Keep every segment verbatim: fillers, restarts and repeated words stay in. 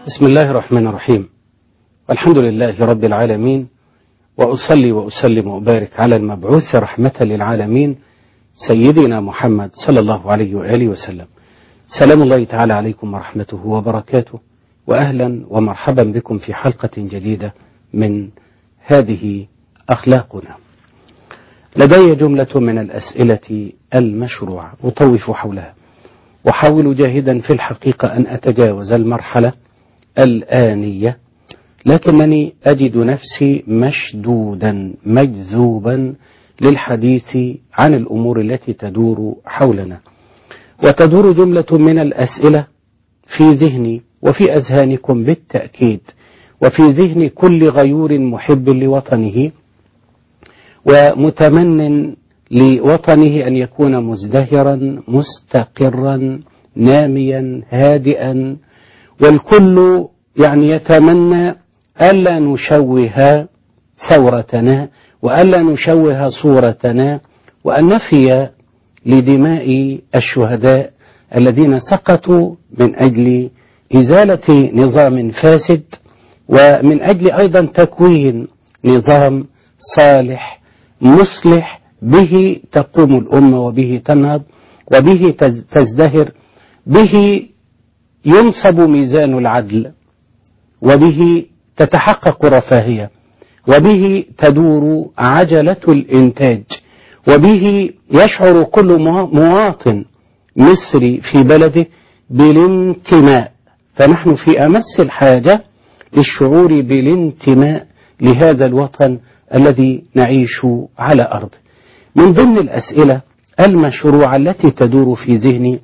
بسم الله الرحمن الرحيم، والحمد لله رب العالمين، وأصلي وأسلم وأبارك على المبعوث رحمة للعالمين سيدنا محمد صلى الله عليه وآله وسلم. سلام الله تعالى عليكم ورحمته وبركاته، وأهلا ومرحبا بكم في حلقة جديدة من هذه أخلاقنا. لدي جملة من الأسئلة المشروعة أطوف حولها، وحاول جاهدا في الحقيقة أن أتجاوز المرحلة الآنية، لكنني أجد نفسي مشدودا مجذوبا للحديث عن الأمور التي تدور حولنا. وتدور جملة من الأسئلة في ذهني وفي أذهانكم بالتأكيد، وفي ذهن كل غيور محب لوطنه ومتمن لوطنه أن يكون مزدهرا مستقرا ناميا هادئا، والكل يعني يتمنى ألا نشوه ثورتنا وألا نشوه صورتنا، وأن نفي لدماء الشهداء الذين سقطوا من أجل إزالة نظام فاسد، ومن أجل أيضا تكوين نظام صالح مصلح به تقوم الأمة وبه تنهض وبه تزدهر، به ينصب ميزان العدل، وبه تتحقق رفاهية، وبه تدور عجلة الإنتاج، وبه يشعر كل مواطن مصري في بلده بالانتماء. فنحن في أمس الحاجة للشعور بالانتماء لهذا الوطن الذي نعيش على أرضه. من ضمن الأسئلة المشروعة التي تدور في ذهني: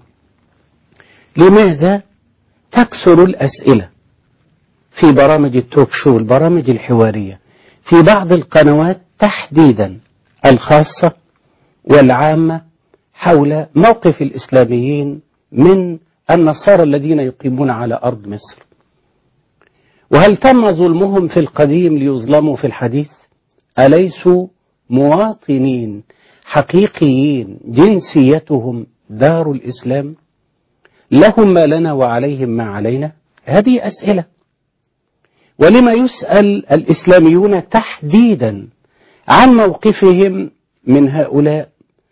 لماذا تكثر الأسئلة في برامج التوك شو، البرامج الحوارية في بعض القنوات تحديدا الخاصة والعامة، حول موقف الإسلاميين من النصارى الذين يقيمون على أرض مصر؟ وهل تم ظلمهم في القديم ليظلموا في الحديث؟ أليسوا مواطنين حقيقيين جنسيتهم دار الإسلام؟ لهم ما لنا وعليهم ما علينا؟ هذه أسئلة. ولما يسأل الإسلاميون تحديدا عن موقفهم من هؤلاء؟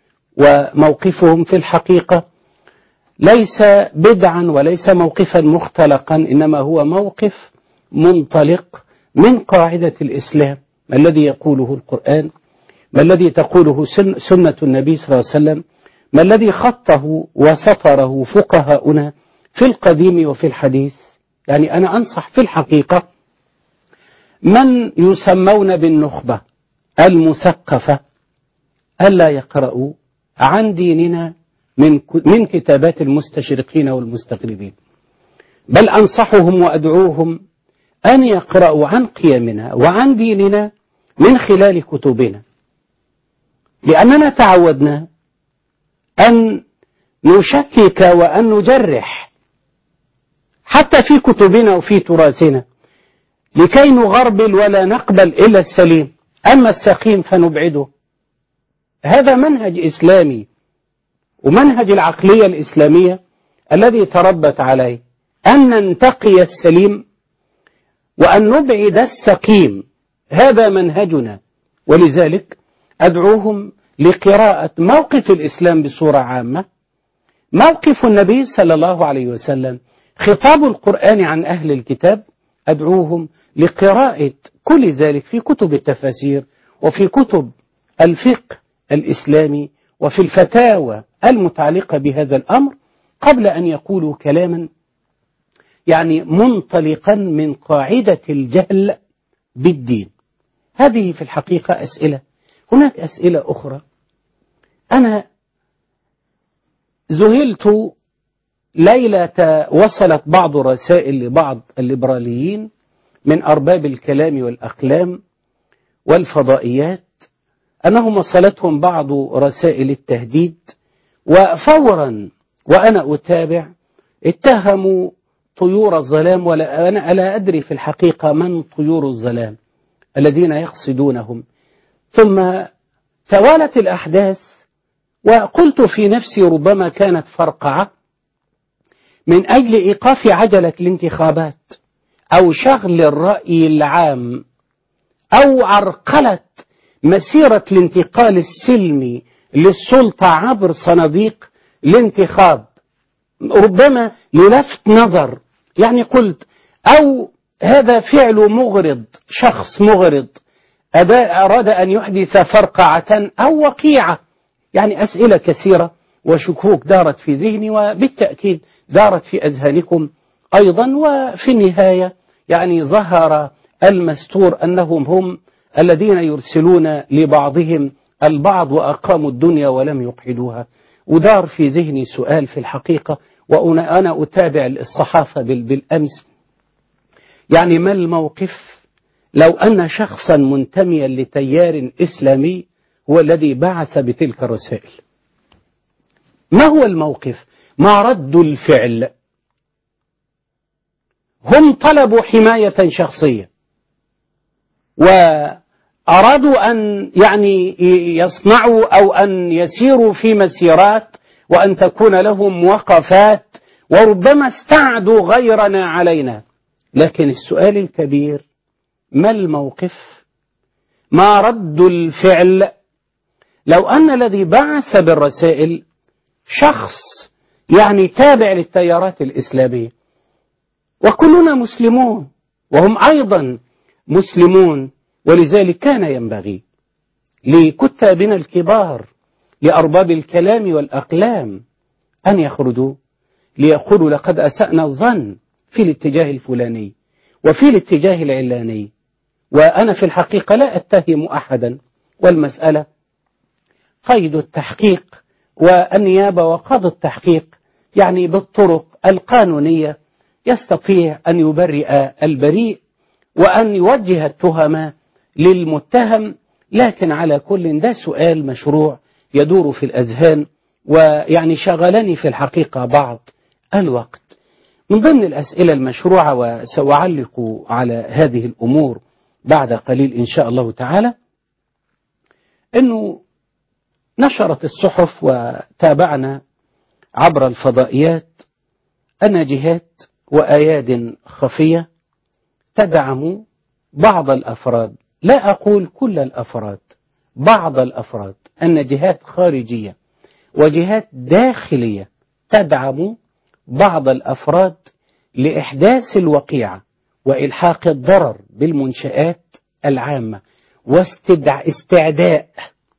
وموقفهم في الحقيقة ليس بدعا وليس موقفا مختلقا، إنما هو موقف منطلق من قاعدة الإسلام. ما الذي يقوله القرآن؟ ما الذي تقوله سنة النبي صلى الله عليه وسلم؟ ما الذي خطه وسطره فقهاؤنا في القديم وفي الحديث؟ يعني أنا أنصح في الحقيقة من يسمون بالنخبة المثقفة ألا يقرأوا عن ديننا من من كتابات المستشرقين والمستغربين، بل أنصحهم وأدعوهم أن يقرأوا عن قيمنا وعن ديننا من خلال كتبنا، لأننا تعودنا أن نشكك وأن نجرح حتى في كتبنا وفي تراثنا، لكي نغربل ولا نقبل إلا السليم، أما السقيم فنبعده. هذا منهج إسلامي ومنهج العقلية الإسلامية الذي تربت عليه، أن ننتقي السليم وأن نبعد السقيم، هذا منهجنا. ولذلك أدعوهم لقراءة موقف الإسلام بصورة عامة، موقف النبي صلى الله عليه وسلم، خطاب القرآن عن أهل الكتاب. أدعوهم لقراءة كل ذلك في كتب التفاسير وفي كتب الفقه الإسلامي وفي الفتاوى المتعلقة بهذا الأمر، قبل أن يقولوا كلاما يعني منطلقا من قاعدة الجهل بالدين. هذه في الحقيقة أسئلة. هناك أسئلة أخرى. أنا ذهلت ليلة وصلت بعض رسائل لبعض الليبراليين من أرباب الكلام والأقلام والفضائيات أنهم وصلتهم بعض رسائل التهديد، وفورا وأنا أتابع اتهموا طيور الظلام، ولا أنا لا أدري في الحقيقة من طيور الظلام الذين يقصدونهم. ثم توالت الأحداث وقلت في نفسي ربما كانت فرقعة من أجل إيقاف عجلة الانتخابات، أو شغل الرأي العام أو عرقلة مسيرة الانتقال السلمي للسلطة عبر صناديق الانتخاب، ربما للفت نظر، يعني قلت، أو هذا فعل مغرض، شخص مغرض أراد أن يحدث فرقعة أو وقيعة. يعني أسئلة كثيرة وشكوك دارت في ذهني، وبالتأكيد دارت في أذهانكم أيضا. وفي النهاية يعني ظهر المستور أنهم هم الذين يرسلون لبعضهم البعض وأقاموا الدنيا ولم يقعدوها. ودار في ذهني سؤال في الحقيقة، وأنا أنا أتابع الصحافة بالأمس، يعني ما الموقف لو أن شخصا منتميا لتيار إسلامي هو الذي بعث بتلك الرسائل؟ ما هو الموقف؟ ما رد الفعل؟ هم طلبوا حماية شخصية وأرادوا أن يعني يصنعوا أو أن يسيروا في مسيرات وأن تكون لهم وقفات، وربما استعدوا غيرنا علينا. لكن السؤال الكبير، ما الموقف؟ ما رد الفعل لو أن الذي بعث بالرسائل شخص يعني تابع للتيارات الإسلامية، وكلنا مسلمون وهم أيضا مسلمون؟ ولذلك كان ينبغي لكتابنا الكبار، لأرباب الكلام والأقلام، أن يخرجوا ليقولوا لقد أسأنا الظن في الاتجاه الفلاني وفي الاتجاه العلاني. وأنا في الحقيقة لا أتهم أحدا، والمسألة قيد التحقيق، والنيابة وقاضي التحقيق يعني بالطرق القانونية يستطيع أن يبرئ البريء وأن يوجه التهم للمتهم. لكن على كل ده سؤال مشروع يدور في الأذهان، ويعني شغلني في الحقيقة بعض الوقت. من ضمن الأسئلة المشروعة، وسأعلق على هذه الأمور بعد قليل إن شاء الله تعالى، أنه نشرت الصحف وتابعنا عبر الفضائيات أن جهات وأياد خفية تدعم بعض الأفراد، لا أقول كل الأفراد، بعض الأفراد، أن جهات خارجية وجهات داخلية تدعم بعض الأفراد لإحداث الوقيعة وإلحاق الضرر بالمنشآت العامة، واستعداء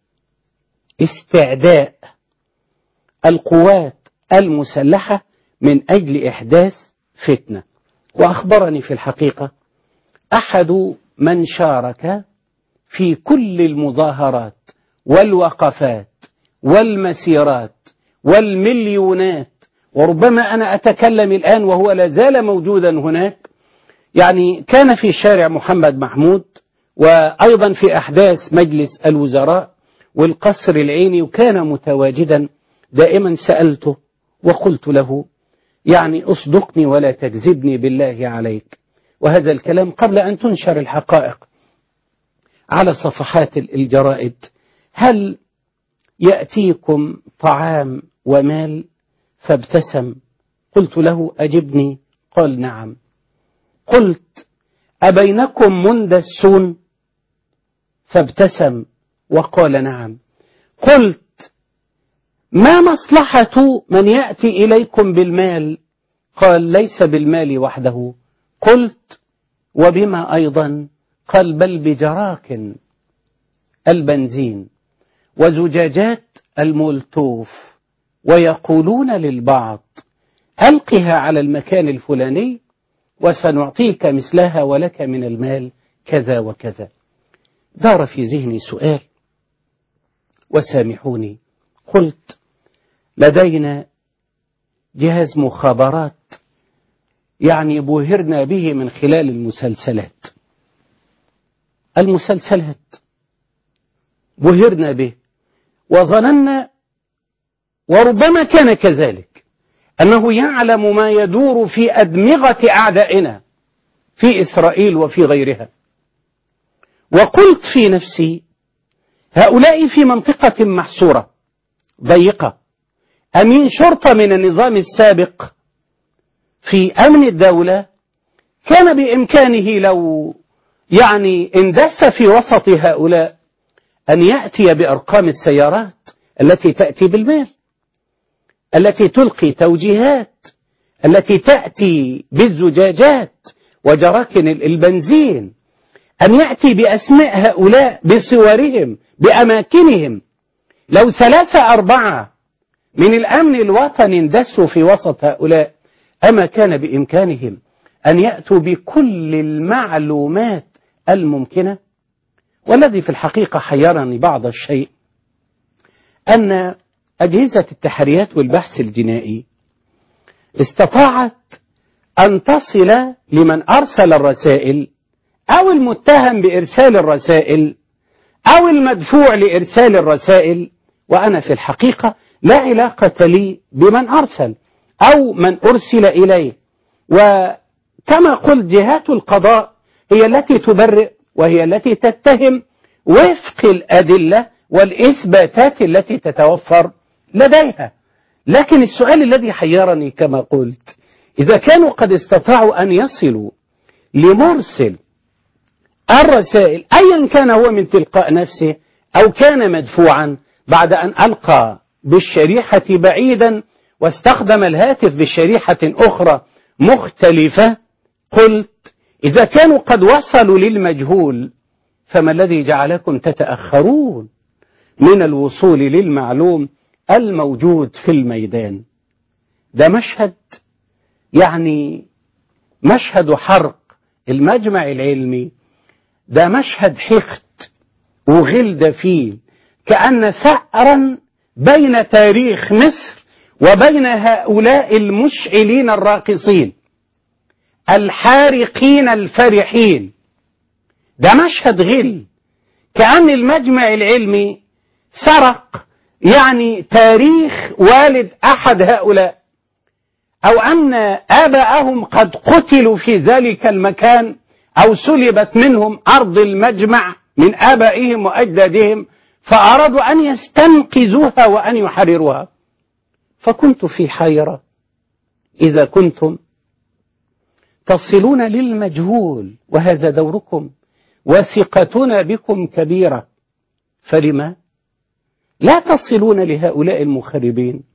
استعداء القوات المسلحة من أجل إحداث فتنة. وأخبرني في الحقيقة أحد من شارك في كل المظاهرات والوقفات والمسيرات والمليونات، وربما أنا أتكلم الآن وهو لا زال موجودا هناك، يعني كان في شارع محمد محمود، وأيضا في أحداث مجلس الوزراء والقصر العيني، وكان متواجدا. دائما سألته وقلت له يعني أصدقني ولا تكذبني بالله عليك، وهذا الكلام قبل أن تنشر الحقائق على صفحات الجرائد. هل يأتيكم طعام ومال؟ فابتسم. قلت له أجبني؟ قال نعم. قلت أبينكم مندسون؟ فابتسم وقال نعم. قلت ما مصلحة من يأتي إليكم بالمال؟ قال ليس بالمال وحده. قلت وبما أيضا؟ قال بل بجراك البنزين وزجاجات المولتوف، ويقولون للبعض ألقها على المكان الفلاني وسنعطيك مثلها ولك من المال كذا وكذا. دار في ذهني سؤال، وسامحوني، قلت لدينا جهاز مخابرات يعني بوهرنا به من خلال المسلسلات المسلسلات بوهرنا به، وظننا وربما كان كذلك أنه يعلم ما يدور في أدمغة أعدائنا في إسرائيل وفي غيرها. وقلت في نفسي هؤلاء في منطقة محصورة ضيقة، أمين شرطة من النظام السابق في أمن الدولة كان بإمكانه لو يعني اندس في وسط هؤلاء أن يأتي بأرقام السيارات التي تأتي بالمال، التي تلقي توجيهات، التي تأتي بالزجاجات وجراكن البنزين، أن يأتي بأسماء هؤلاء بصورهم بأماكنهم. لو ثلاثة أربعة من الأمن الوطني اندسوا في وسط هؤلاء، أما كان بإمكانهم أن يأتوا بكل المعلومات الممكنة؟ والذي في الحقيقة حيرني بعض الشيء أن أجهزة التحريات والبحث الجنائي استطاعت أن تصل لمن أرسل الرسائل أو المتهم بإرسال الرسائل أو المدفوع لإرسال الرسائل، وأنا في الحقيقة لا علاقة لي بمن أرسل أو من أرسل إليه. وكما قلت جهات القضاء هي التي تبرئ وهي التي تتهم وفق الأدلة والإثباتات التي تتوفر لديها. لكن السؤال الذي حيرني كما قلت، إذا كانوا قد استطاعوا أن يصلوا لمرسل الرسائل أيا كان هو من تلقاء نفسه أو كان مدفوعا بعد أن ألقى بالشريحة بعيدا واستخدم الهاتف بشريحة أخرى مختلفة، قلت إذا كانوا قد وصلوا للمجهول فما الذي جعلكم تتأخرون من الوصول للمعلوم الموجود في الميدان؟ ده مشهد يعني مشهد حرق المجمع العلمي، ده مشهد حقد وغل دفين، كأن ثأرا بين تاريخ مصر وبين هؤلاء المشعلين الراقصين الحارقين الفرحين. ده مشهد غل، كأن المجمع العلمي سرق يعني تاريخ والد أحد هؤلاء، أو أن آباءهم قد قتلوا في ذلك المكان أو سلبت منهم أرض المجمع من آبائهم وأجدادهم، فأرادوا أن يستنقذوها وأن يحرروها. فكنت في حيرة، إذا كنتم تصلون للمجهول وهذا دوركم وثقتنا بكم كبيرة، فلما لا تصلون لهؤلاء المخربين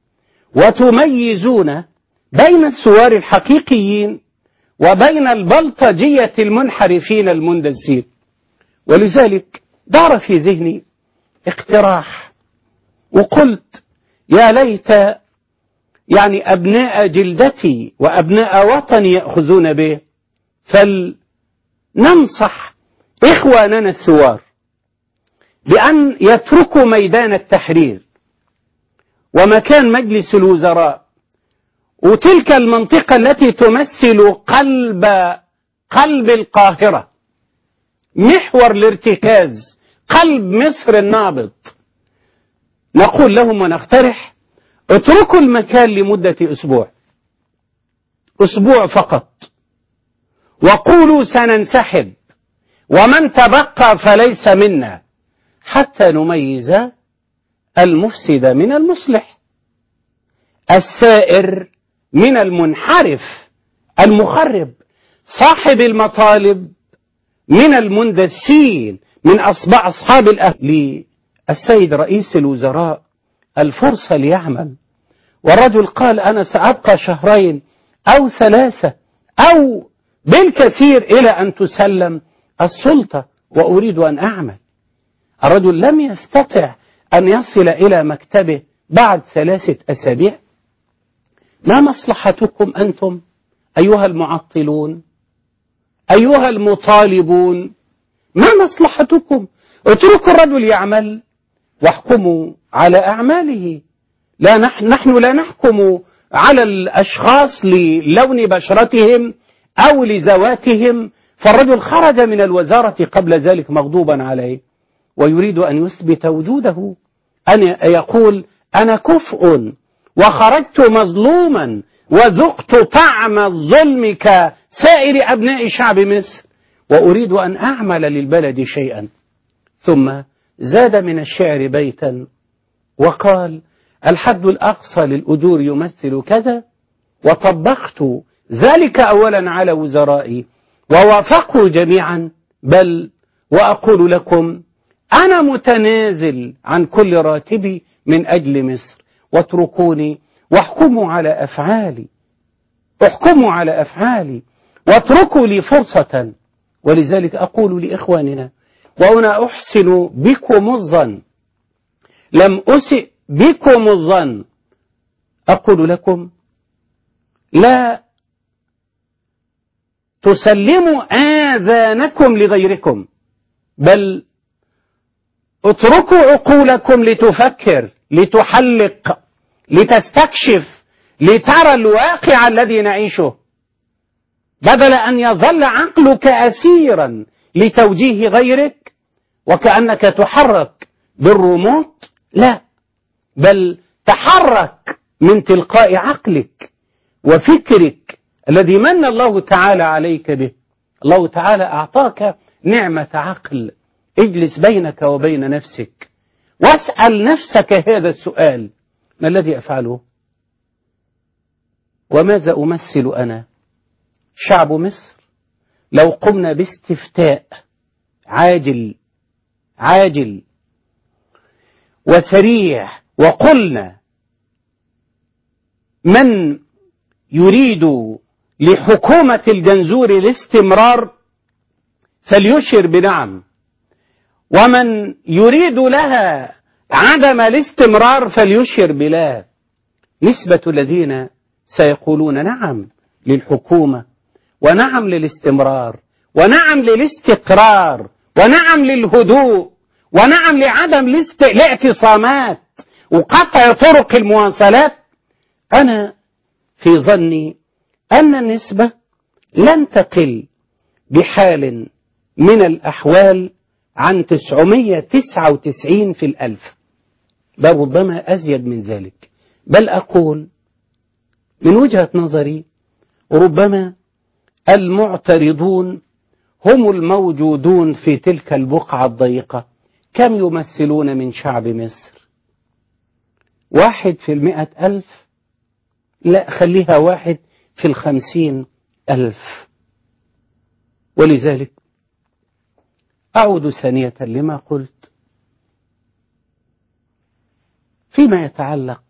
وتميزون بين الثوار الحقيقيين وبين البلطجية المنحرفين المندسين؟ ولذلك دار في ذهني اقتراح، وقلت يا ليت يعني أبناء جلدتي وأبناء وطني يأخذون به، فلننصح إخواننا الثوار بأن يتركوا ميدان التحرير ومكان مجلس الوزراء وتلك المنطقة التي تمثل قلب قلب القاهرة، محور الارتكاز، قلب مصر النابض. نقول لهم ونقترح اتركوا المكان لمدة أسبوع أسبوع فقط، وقولوا سننسحب ومن تبقى فليس منا، حتى نميز المفسد من المصلح، السائر من المنحرف المخرب، صاحب المطالب من المندسين، من أصبع أصحاب الأهل. السيد رئيس الوزراء الفرصة ليعمل، والرجل قال أنا سأبقى شهرين أو ثلاثة أو بالكثير إلى أن تسلم السلطة وأريد أن أعمل. الرجل لم يستطع أن يصل إلى مكتبه بعد ثلاثة أسابيع. ما مصلحتكم أنتم أيها المعطلون، أيها المطالبون؟ ما مصلحتكم؟ اتركوا الرجل يعمل واحكموا على أعماله. لا نحن, نحن لا نحكم على الأشخاص للون بشرتهم أو لذواتهم. فالرجل خرج من الوزارة قبل ذلك مغضوبا عليه ويريد أن يثبت وجوده، أن يقول أنا كفء وخرجت مظلوما وذقت طعم الظلم كسائر أبناء شعب مصر وأريد أن أعمل للبلد شيئا. ثم زاد من الشعر بيتا وقال الحد الأقصى للأجور يمثل كذا، وطبقت ذلك أولا على وزرائي ووافقوا جميعا، بل وأقول لكم أنا متنازل عن كل راتبي من أجل مصر، واتركوني واحكموا على أفعالي، احكموا على أفعالي واتركوا لي فرصة. ولذلك أقول لإخواننا وأنا أحسن بكم الظن، لم أسئ بكم الظن، أقول لكم لا تسلموا آذانكم لغيركم، بل اتركوا عقولكم لتفكر، لتحلق، لتستكشف، لترى الواقع الذي نعيشه، بدل أن يظل عقلك أسيرا لتوجيه غيرك وكأنك تحرك بالريموت. لا، بل تحرك من تلقاء عقلك وفكرك الذي من الله تعالى عليك به. الله تعالى أعطاك نعمة عقل، اجلس بينك وبين نفسك واسأل نفسك هذا السؤال: ما الذي أفعله؟ وماذا أمثل أنا؟ شعب مصر لو قمنا باستفتاء عاجل عاجل وسريع وقلنا من يريد لحكومة الجنزور الاستمرار فليشر بنعم، ومن يريد لها عدم الاستمرار فليشر بلا. نسبة الذين سيقولون نعم للحكومة ونعم للاستمرار ونعم للاستقرار ونعم للهدوء ونعم لعدم الاعتصامات وقطع طرق المواصلات، أنا في ظني أن النسبة لن تقل بحال من الأحوال عن تسعمائة وتسعة وتسعين في الألف، بل ربما أزيد من ذلك. بل أقول من وجهة نظري ربما المعترضون هم الموجودون في تلك البقعة الضيقة. كم يمثلون من شعب مصر؟ واحد في المئة ألف؟ لا، خليها واحد في الخمسين ألف. ولذلك أعود ثانية لما قلت فيما يتعلق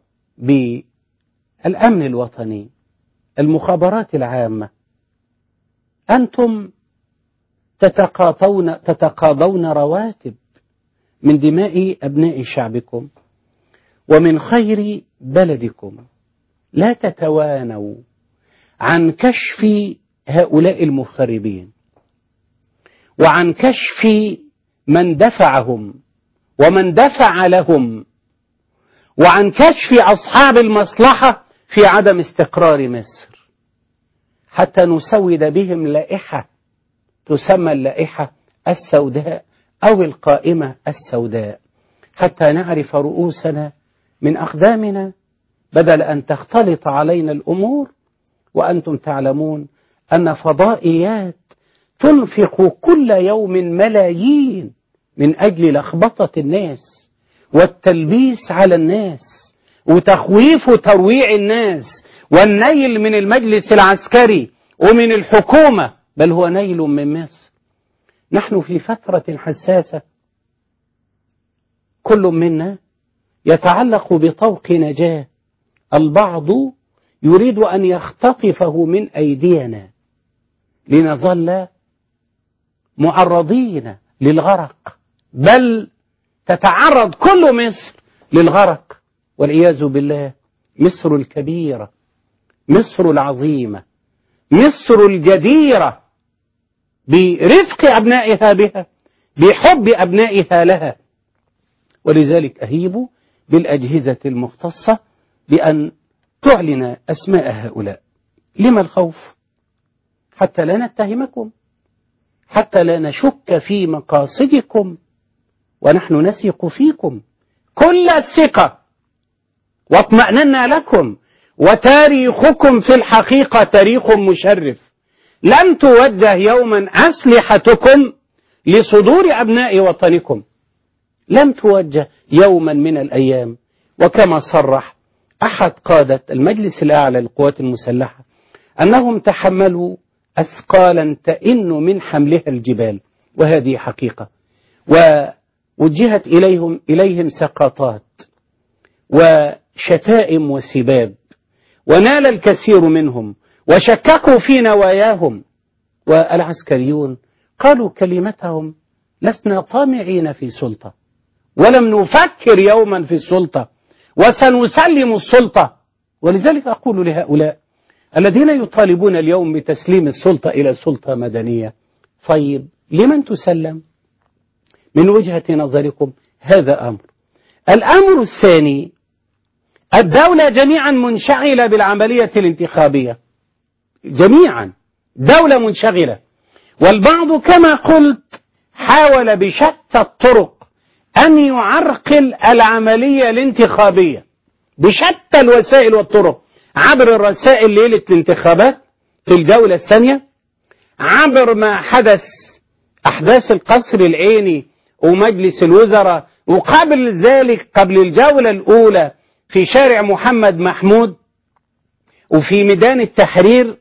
بالأمن الوطني، المخابرات العامة. أنتم تتقاضون تتقاضون رواتب من دماء أبناء شعبكم ومن خير بلدكم، لا تتوانوا عن كشف هؤلاء المخربين وعن كشف من دفعهم ومن دفع لهم وعن كشف أصحاب المصلحة في عدم استقرار مصر، حتى نسود بهم لائحة تسمى اللائحة السوداء أو القائمة السوداء، حتى نعرف رؤوسنا من أقدامنا بدل أن تختلط علينا الأمور. وأنتم تعلمون أن فضائيات تنفق كل يوم ملايين من أجل لخبطة الناس والتلبيس على الناس وتخويف وترويع الناس والنيل من المجلس العسكري ومن الحكومة، بل هو نيل من مصر. نحن في فترة حساسة، كل منا يتعلق بطوق نجاة، البعض يريد أن يختطفه من أيدينا لنظل معرضين للغرق، بل تتعرض كل مصر للغرق والعياذ بالله. مصر الكبيرة، مصر العظيمة، مصر الجديرة برفق أبنائها بها، بحب أبنائها لها. ولذلك أهيب بالأجهزة المختصة بأن تعلن أسماء هؤلاء. لما الخوف؟ حتى لا نتهمكم، حتى لا نشك في مقاصدكم، ونحن نثق فيكم كل الثقة واطمأننا لكم. وتاريخكم في الحقيقة تاريخ مشرف. لم توجه يوما أسلحتكم لصدور أبناء وطنكم، لم توجه يوما من الأيام. وكما صرح أحد قادة المجلس الأعلى للقوات المسلحة أنهم تحملوا أثقالا تئن من حملها الجبال، وهذه حقيقة. ووجهت إليهم إليهم سقطات وشتائم وسباب، ونال الكثير منهم وشككوا في نواياهم. والعسكريون قالوا كلمتهم: لسنا طامعين في سلطة، ولم نفكر يوما في السلطة، وسنسلم السلطة. ولذلك أقول لهؤلاء الذين يطالبون اليوم بتسليم السلطة إلى سلطة مدنية: طيب لمن تسلم من وجهة نظركم؟ هذا أمر. الأمر الثاني: الدولة جميعا منشغلة بالعملية الانتخابية، جميعا دولة منشغلة، والبعض كما قلت حاول بشتى الطرق أن يعرقل العملية الانتخابية بشتى الوسائل والطرق، عبر الرسائل ليلة الانتخابات في الجولة الثانية، عبر ما حدث أحداث القصر العيني ومجلس الوزراء، وقبل ذلك قبل الجولة الأولى في شارع محمد محمود وفي ميدان التحرير.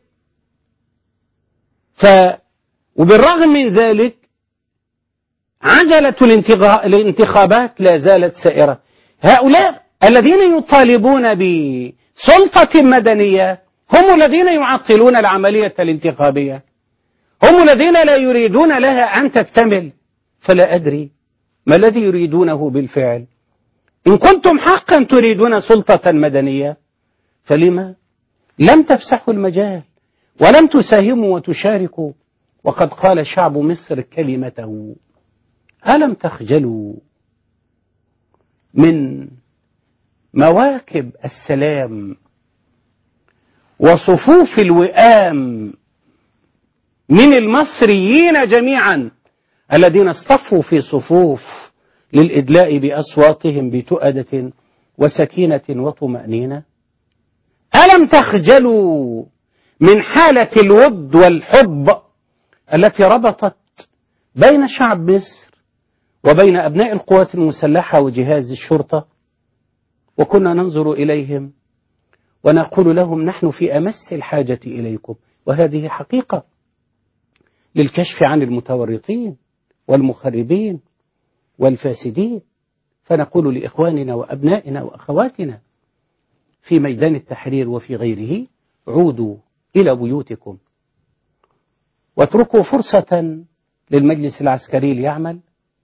ف وبالرغم من ذلك عجلة الانتخابات لا زالت سائرة. هؤلاء الذين يطالبون بسلطة مدنية هم الذين يعطلون العملية الانتخابية، هم الذين لا يريدون لها أن تكتمل. فلا أدري ما الذي يريدونه بالفعل. إن كنتم حقا تريدون سلطة مدنية فلما لم تفسحوا المجال ولم تساهموا وتشاركوا؟ وقد قال شعب مصر كلمته: ألم تخجلوا من مواكب السلام وصفوف الوئام من المصريين جميعا الذين اصطفوا في صفوف للإدلاء بأصواتهم بتؤدة وسكينة وطمأنينة؟ ألم تخجلوا من حالة الود والحب التي ربطت بين شعب مصر وبين أبناء القوات المسلحة وجهاز الشرطة؟ وكنا ننظر إليهم ونقول لهم: نحن في أمس الحاجة إليكم. وهذه حقيقة للكشف عن المتورطين والمخربين والفاسدين. فنقول لإخواننا وأبنائنا وأخواتنا في ميدان التحرير وفي غيره: عودوا إلى بيوتكم واتركوا فرصة للمجلس العسكري ليعمل،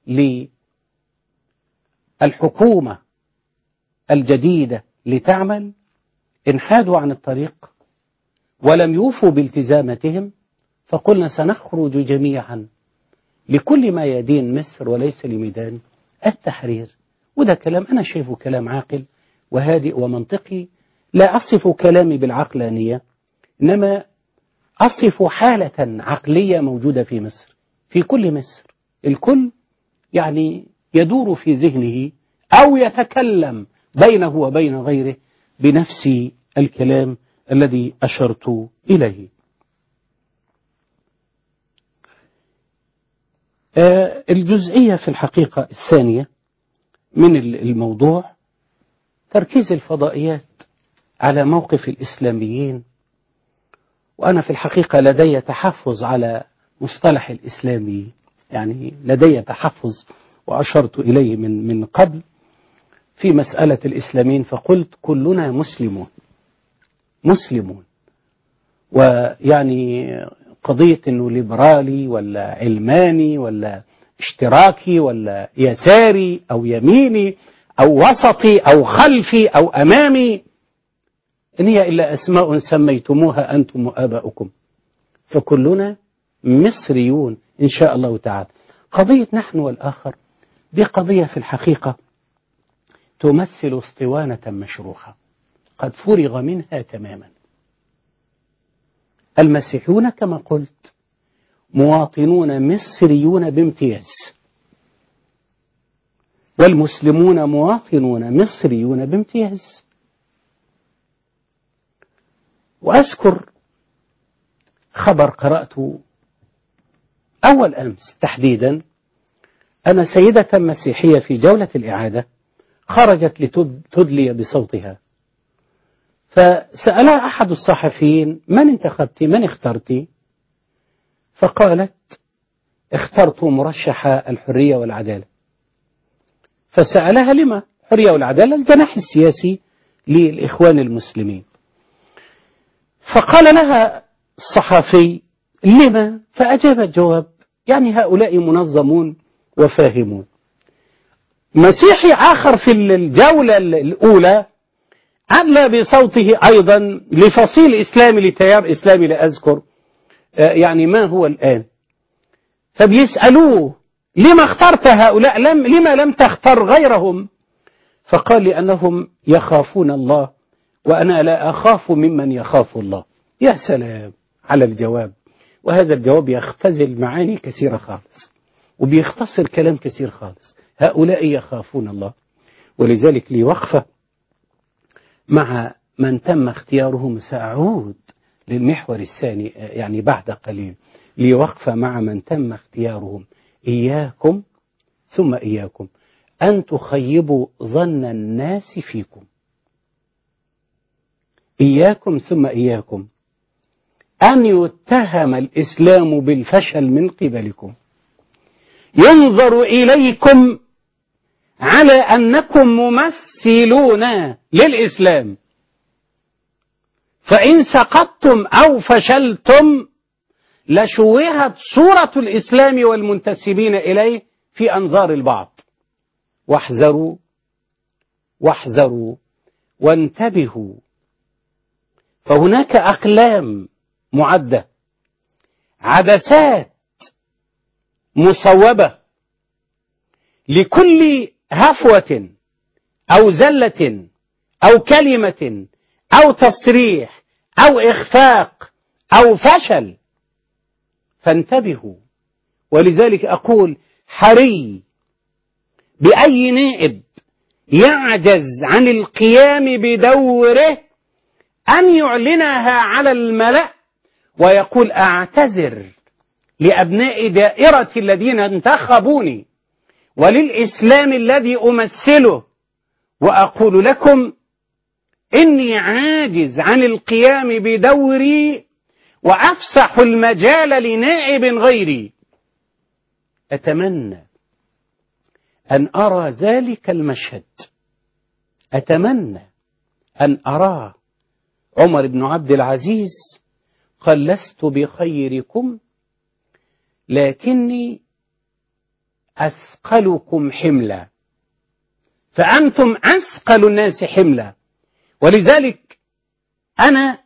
للحكومة الجديدة لتعمل. إن حادوا عن الطريق ولم يوفوا بالتزاماتهم فقلنا سنخرج جميعا لكل ما يدين مصر وليس لميدان التحرير. وده كلام أنا شايفه كلام عاقل وهادئ ومنطقي. لا أصف كلامي بالعقلانية، إنما أصف حالة عقلية موجودة في مصر، في كل مصر. الكل يعني يدور في ذهنه أو يتكلم بينه وبين غيره بنفس الكلام الذي أشرت إليه. الجزئية في الحقيقة الثانية من الموضوع تركيز الفضائيات على موقف الإسلاميين. وأنا في الحقيقة لدي تحفظ على مصطلح الإسلامي، يعني لدي تحفظ وأشرت إليه من من قبل في مسألة الإسلاميين، فقلت كلنا مسلمون مسلمون ويعني قضية أنه ليبرالي ولا علماني ولا اشتراكي ولا يساري أو يميني أو وسطي أو خلفي أو أمامي إن هي إلا أسماء سميتموها أنتم وآباؤكم، فكلنا مصريون إن شاء الله تعالى. قضية نحن والآخر دي قضية في الحقيقة تمثل اسطوانة مشروخة قد فرغ منها تماما. المسيحيون كما قلت مواطنون مصريون بامتياز، والمسلمون مواطنون مصريون بامتياز. وأذكر خبر قرأته أول أمس تحديدا، أن سيدة مسيحية في جولة الإعادة خرجت لتدلي بصوتها، فسألها أحد الصحفيين: من انتخبتي؟ من اخترتي؟ فقالت اخترت مرشح الحرية والعدالة. فسألها لما الحرية والعدالة؟ الجناح السياسي للإخوان المسلمين. فقال لها الصحفي لما؟ فأجابت جواب يعني هؤلاء منظمون وفاهمون. مسيحي آخر في الجولة الأولى أدلى بصوته أيضا لفصيل إسلامي لتيار إسلامي لا أذكر يعني ما هو الآن. فبيسألوه لما اخترت هؤلاء لم لما لم تختر غيرهم؟ فقال لأنهم يخافون الله وأنا لا أخاف ممن يخاف الله. يا سلام على الجواب. وهذا الجواب يختزل معاني كثيرة خالص وبيختصر كلام كثير خالص. هؤلاء يخافون الله. ولذلك لي وقفة مع من تم اختيارهم. سأعود للمحور الثاني يعني بعد قليل. لي وقفة مع من تم اختيارهم. إياكم ثم إياكم أن تخيبوا ظن الناس فيكم. إياكم ثم إياكم أن يتهم الإسلام بالفشل من قبلكم. ينظر إليكم على أنكم ممثلون للإسلام، فإن سقطتم أو فشلتم لشوهت صورة الإسلام والمنتسبين إليه في أنظار البعض. واحذروا واحذروا وانتبهوا، فهناك أقلام معدة، عدسات مصوبة لكل هفوة أو زلة أو كلمة أو تصريح أو إخفاق أو فشل، فانتبهوا. ولذلك أقول حري بأي نائب يعجز عن القيام بدوره أن يعلنها على الملأ ويقول أعتذر لأبناء دائرتي الذين انتخبوني وللإسلام الذي أمثله، وأقول لكم إني عاجز عن القيام بدوري وأفسح المجال لنائب غيري. أتمنى أن أرى ذلك المشهد، أتمنى أن أرى عمر بن عبد العزيز قال لست بخيركم لكني أثقلكم حملا، فأنتم أثقل الناس حملا. ولذلك أنا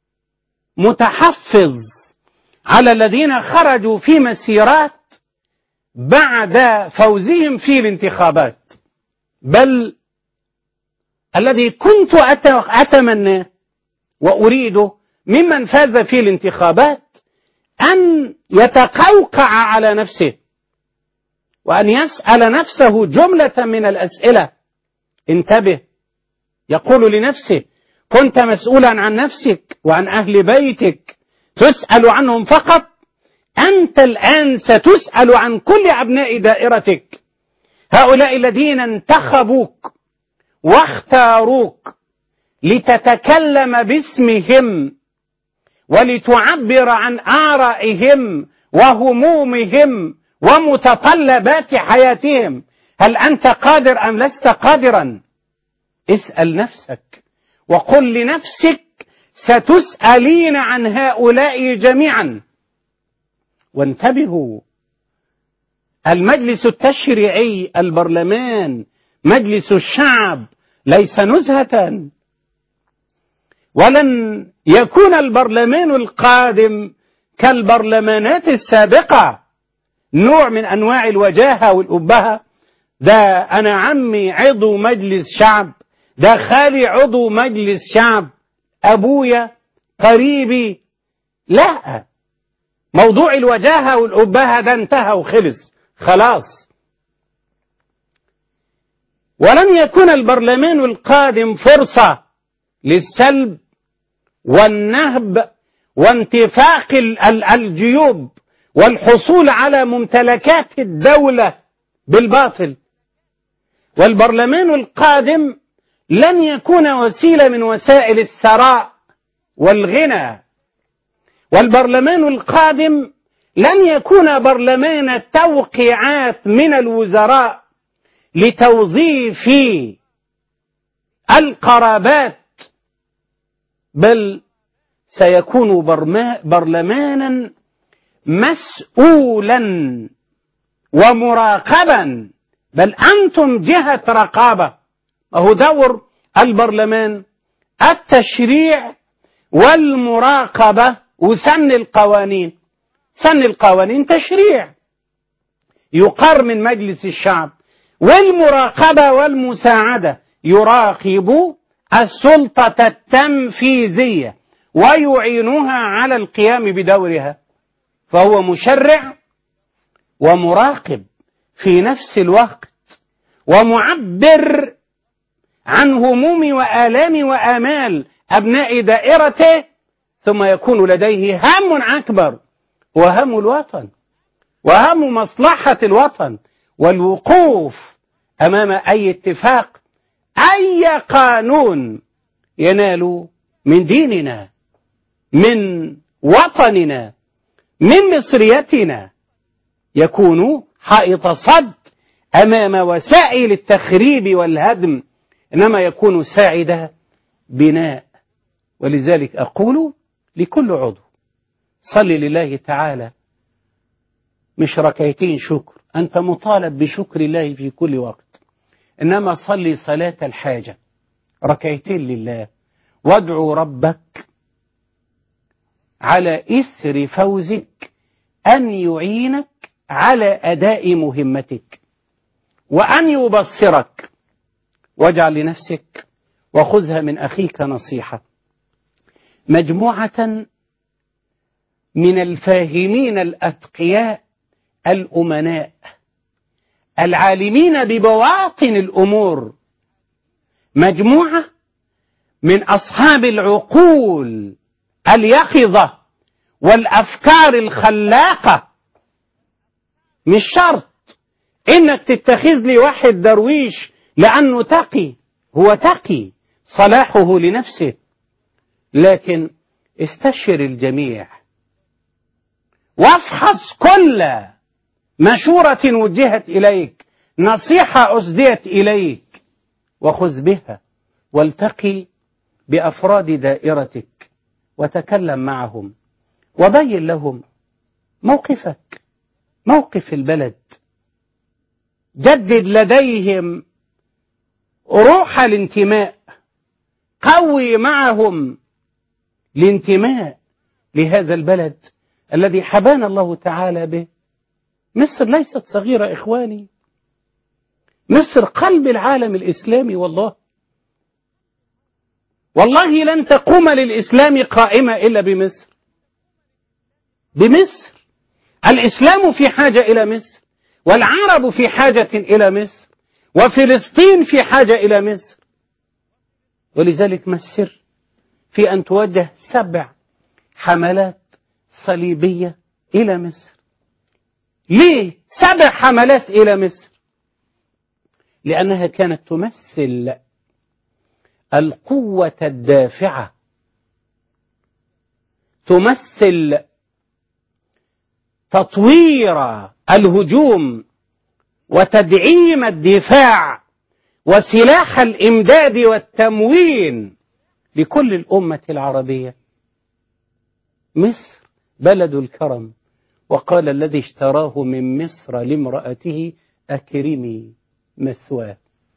متحفظ على الذين خرجوا في مسيرات بعد فوزهم في الانتخابات، بل الذي كنت أتمنى وأريده ممن فاز في الانتخابات أن يتقوقع على نفسه وأن يسأل نفسه جملة من الأسئلة. انتبه، يقول لنفسه كنت مسؤولا عن نفسك وعن أهل بيتك تسأل عنهم فقط، أنت الآن ستسأل عن كل أبناء دائرتك، هؤلاء الذين انتخبوك واختاروك لتتكلم باسمهم ولتعبر عن آرائهم وهمومهم ومتطلبات حياتهم. هل أنت قادر أم لست قادرا؟ اسأل نفسك وقل لنفسك ستسألين عن هؤلاء جميعا. وانتبهوا، المجلس التشريعي البرلمان مجلس الشعب ليس نزهة، ولن يكون البرلمان القادم كالبرلمانات السابقة نوع من أنواع الوجاهة والأبهة. ده أنا عمي عضو مجلس شعب، ده خالي عضو مجلس شعب، أبويا قريبي. لا، موضوع الوجاهة والأبهة ده انتهى وخلص خلاص. ولن يكون البرلمان القادم فرصة للسلب والنهب وانتفاق الجيوب والحصول على ممتلكات الدولة بالباطل. والبرلمان القادم لن يكون وسيلة من وسائل الثراء والغنى. والبرلمان القادم لن يكون برلمان التوقيعات من الوزراء لتوظيف القرابات، بل سيكون برلمانا مسؤولا ومراقبا، بل أنتم جهة رقابة. وهو دور البرلمان التشريع والمراقبة وسن القوانين. سن القوانين تشريع يقر من مجلس الشعب، والمراقبة والمساعدة يراقب السلطة التنفيذية ويعينها على القيام بدورها. فهو مشرع ومراقب في نفس الوقت، ومعبر عن هموم وآلام وآمال أبناء دائرته، ثم يكون لديه هم أكبر وهم الوطن وهم مصلحة الوطن والوقوف أمام أي اتفاق، أي قانون ينال من ديننا، من وطننا، من مصريتنا، يكون حائط صد أمام وسائل التخريب والهدم، إنما يكون ساعد بناء. ولذلك أقول لكل عضو: صل لله تعالى، مش ركعتين شكر، أنت مطالب بشكر الله في كل وقت، إنما صلي صلاة الحاجة ركعتين لله، وادعو ربك على إثر فوزك أن يعينك على أداء مهمتك، وأن يبصرك. واجعل لنفسك وخذها من أخيك نصيحة: مجموعة من الفاهمين الأتقياء الأمناء العالمين ببواطن الأمور، مجموعة من أصحاب العقول اليقظة والأفكار الخلاقة. مش شرط إنك تتخذ لي واحد درويش لأنه تقي، هو تقي صلاحه لنفسه، لكن استشر الجميع وافحص كل مشورة وجهت إليك، نصيحة أسديت إليك، وخذ بها، والتقي بأفراد دائرتك وتكلم معهم وبين لهم موقفك، موقف البلد، جدد لديهم روح الانتماء، قوي معهم الانتماء لهذا البلد الذي حبانا الله تعالى به. مصر ليست صغيرة إخواني، مصر قلب العالم الإسلامي. والله والله لن تقوم للإسلام قائمة إلا بمصر. بمصر الإسلام في حاجة إلى مصر، والعرب في حاجة إلى مصر، وفلسطين في حاجة إلى مصر. ولذلك ما السر في أن توجه سبع حملات صليبية إلى مصر؟ ليه سبع حملات إلى مصر؟ لأنها كانت تمثل القوة الدافعة، تمثل تطوير الهجوم وتدعيم الدفاع وسلاح الإمداد والتموين لكل الأمة العربية. مصر بلد الكرم، وقال الذي اشتراه من مصر لامرأته أكرمي مثواه.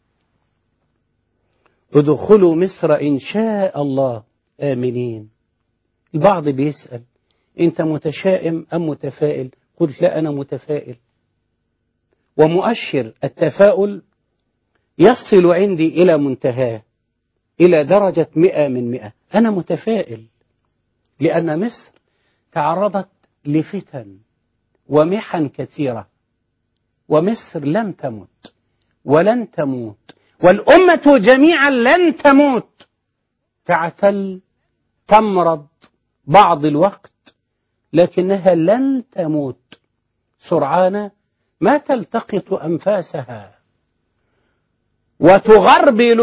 ادخلوا مصر إن شاء الله آمنين. البعض بيسأل: أنت متشائم أم متفائل؟ قلت: لا، أنا متفائل، ومؤشر التفاؤل يصل عندي إلى منتهاه، إلى درجة مئة من مئة. أنا متفائل لأن مصر تعرضت لفتن ومحن كثيرة، ومصر لم تمت ولن تموت، والأمة جميعا لن تموت. تعتل، تمرض بعض الوقت، لكنها لن تموت. سرعان ما تلتقط أنفاسها وتغربل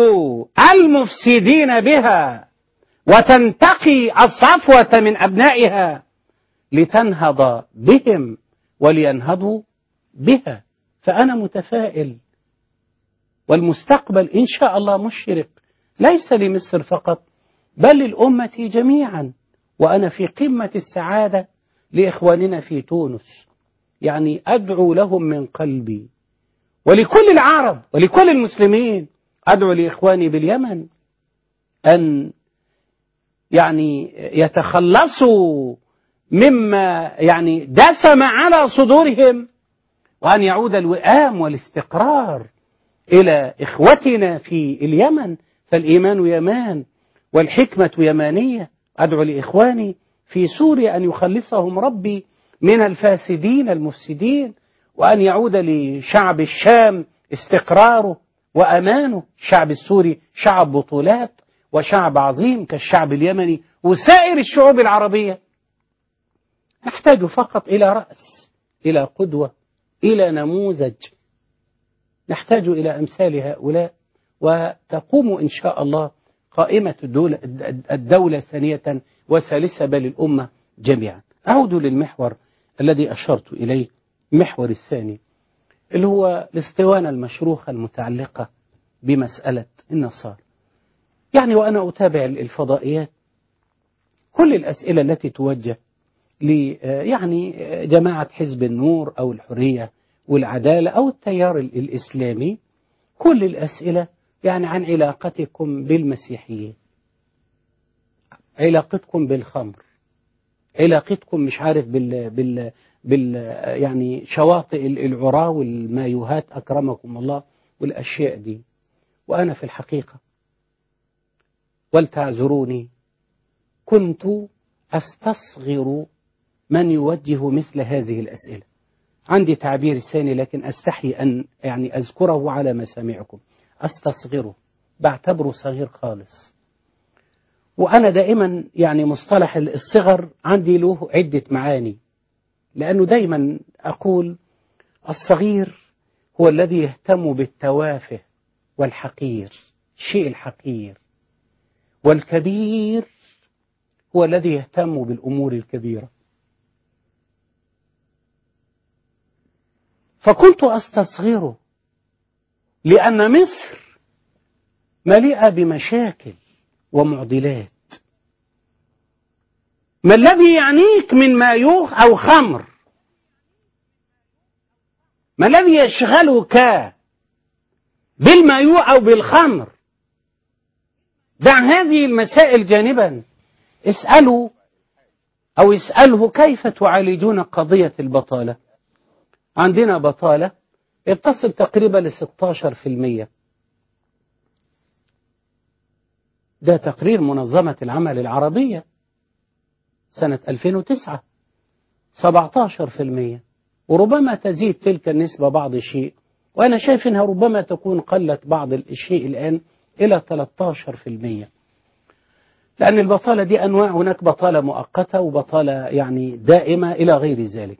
المفسدين بها وتنتقي الصفوة من أبنائها، لتنهض بهم ولينهضوا بها. فأنا متفائل، والمستقبل إن شاء الله مشرق، ليس لمصر فقط بل للأمة جميعا. وأنا في قمة السعادة لإخواننا في تونس، يعني أدعو لهم من قلبي، ولكل العرب ولكل المسلمين. أدعو لإخواني باليمن أن يعني يتخلصوا مما يعني دسم على صدورهم، وأن يعود الوئام والاستقرار إلى إخوتنا في اليمن، فالإيمان يمان والحكمة يمانية. أدعو لإخواني في سوريا أن يخلصهم ربي من الفاسدين المفسدين، وأن يعود لشعب الشام استقراره وأمانه. الشعب السوري شعب بطولات وشعب عظيم كالشعب اليمني وسائر الشعوب العربية. نحتاج فقط إلى رأس، إلى قدوة، إلى نموذج. نحتاج إلى أمثال هؤلاء، وتقوم إن شاء الله قائمة الدولة, الدولة ثانية وثالثة بل الأمة جميعا. أعود للمحور الذي أشرت إليه، المحور الثاني اللي هو الاسطوانة المشروخة المتعلقة بمسألة النصارى. يعني وأنا أتابع الفضائيات كل الأسئلة التي توجه ل يعني جماعة حزب النور أو الحرية والعدالة أو التيار الإسلامي، كل الأسئلة يعني عن علاقتكم بالمسيحيين، علاقتكم بالخمر، علاقتكم مش عارف بال بال بال يعني شواطئ العراة والمايوهات أكرمكم الله والأشياء دي. وأنا في الحقيقة ولتعذروني كنت أستصغر من يوجه مثل هذه الأسئلة. عندي تعبير ثاني لكن أستحي أن يعني أذكره على مسامعكم. أستصغره، بعتبره صغير خالص. وأنا دائما يعني مصطلح الصغر عندي له عدة معاني، لأنه دائما أقول الصغير هو الذي يهتم بالتوافه والحقير، الشيء الحقير، والكبير هو الذي يهتم بالأمور الكبيرة. فكنت أستصغره لأن مصر مليئة بمشاكل ومعضلات. ما الذي يعنيك من مايوه أو خمر؟ ما الذي يشغلك بالمايوه أو بالخمر؟ دع هذه المسائل جانبا. اسألوا أو اسأله كيف تعالجون قضية البطالة. عندنا بطالة يتصل تقريبا ل ستة عشر بالمئة. ده تقرير منظمة العمل العربية سنة ألفين وتسعة، سبعة عشر بالمئة، وربما تزيد تلك النسبة بعض الشيء، وأنا شايف أنها ربما تكون قلت بعض الشيء الآن إلى ثلاثة عشر بالمئة. لأن البطالة دي أنواع، هناك بطالة مؤقتة وبطالة يعني دائمة إلى غير ذلك.